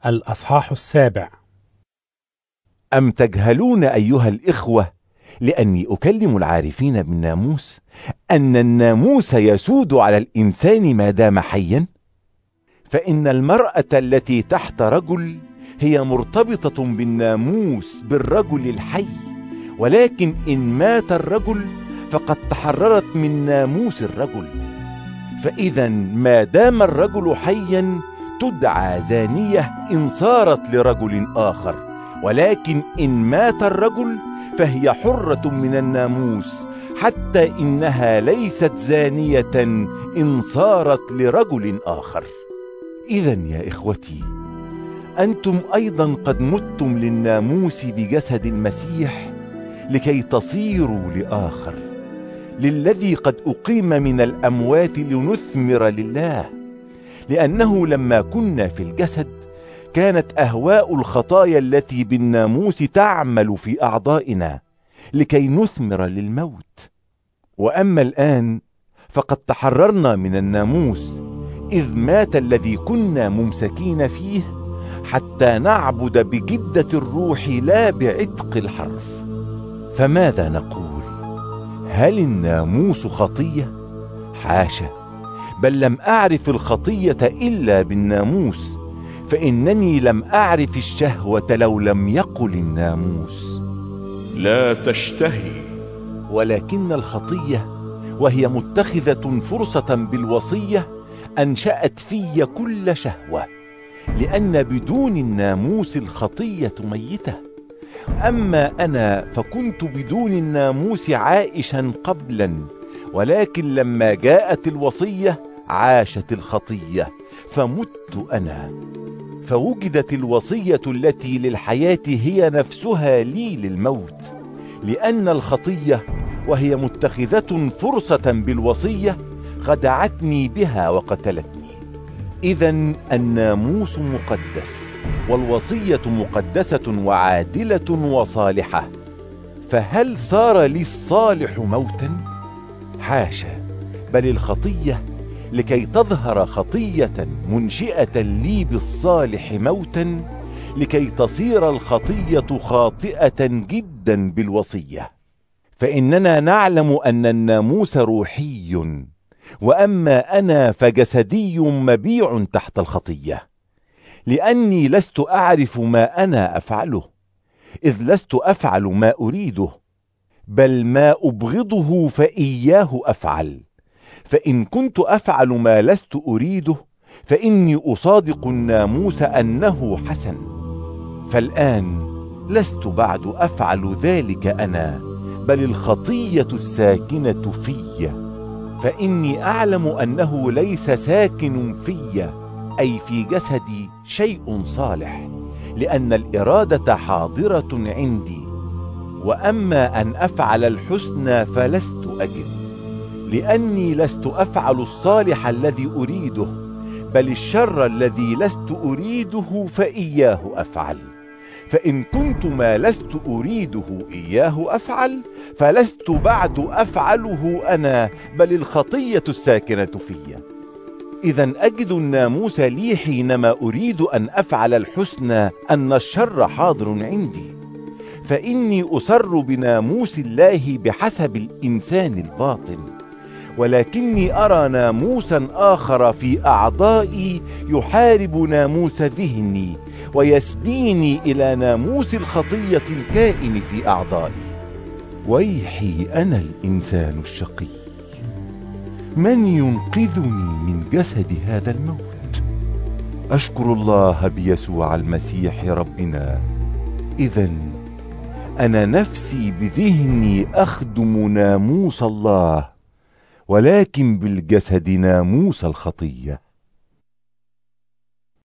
الأصحاح 7. أم تجهلون أيها الإخوة لأني أكلم العارفين بالناموس أن الناموس يسود على الإنسان ما دام حيا؟ فإن المرأة التي تحت رجل هي مرتبطة بالناموس بالرجل الحي، ولكن إن مات الرجل فقد تحررت من ناموس الرجل. فإذا ما دام الرجل حيا تدعى زانية إن صارت لرجل آخر، ولكن إن مات الرجل فهي حرة من الناموس، حتى إنها ليست زانية إن صارت لرجل آخر. إذا يا إخوتي، أنتم أيضا قد متم للناموس بجسد المسيح لكي تصيروا لآخر، للذي قد أقيم من الأموات لنثمر لله. لأنه لما كنا في الجسد كانت أهواء الخطايا التي بالناموس تعمل في أعضائنا لكي نثمر للموت. وأما الآن فقد تحررنا من الناموس، إذ مات الذي كنا ممسكين فيه، حتى نعبد بجدة الروح لا بعتق الحرف. فماذا نقول؟ هل الناموس خطية؟ حاشا، بل لم أعرف الخطية إلا بالناموس، فإنني لم أعرف الشهوة لو لم يقل الناموس لا تشتهي. ولكن الخطية وهي متخذة فرصة بالوصية أنشأت في كل شهوة، لأن بدون الناموس الخطية ميتة. أما أنا فكنت بدون الناموس عائشا قبلا، ولكن لما جاءت الوصية عاشت الخطية فمت أنا. فوجدت الوصية التي للحياة هي نفسها لي للموت، لأن الخطية وهي متخذة فرصة بالوصية خدعتني بها وقتلتني. إذا الناموس مقدس، والوصية مقدسة وعادلة وصالحة، فهل صار لي الصالح موتا؟ حاشا، بل الخطية لكي تظهر خطية منشئة لي بالصالح موتا، لكي تصير الخطية خاطئة جدا بالوصية. فإننا نعلم أن الناموس روحي، وأما أنا فجسدي مبيع تحت الخطية، لأني لست أعرف ما أنا أفعله، إذ لست أفعل ما أريده، بل ما أبغضه فإياه أفعل. فإن كنت أفعل ما لست أريده فإني أصادق الناموس أنه حسن. فالآن لست بعد أفعل ذلك أنا، بل الخطية الساكنة في. فإني أعلم أنه ليس ساكن في، أي في جسدي، شيء صالح، لأن الإرادة حاضرة عندي، وأما أن أفعل الحسنى فلست أجد، لأني لست أفعل الصالح الذي أريده، بل الشر الذي لست أريده فإياه أفعل. فإن كنت ما لست أريده إياه أفعل، فلست بعد أفعله أنا، بل الخطية الساكنة في. إذا أجد الناموس لي حينما أريد أن أفعل الحسنى أن الشر حاضر عندي. فإني أسر بناموس الله بحسب الإنسان الباطن، ولكني أرى ناموسا آخر في أعضائي يحارب ناموس ذهني، ويسبيني إلى ناموس الخطية الكائن في أعضائي. ويحي أنا الإنسان الشقي، من ينقذني من جسد هذا الموت؟ أشكر الله بيسوع المسيح ربنا. إذن أنا نفسي بذهني أخدم ناموس الله، ولكن بالجسد ناموس الخطية.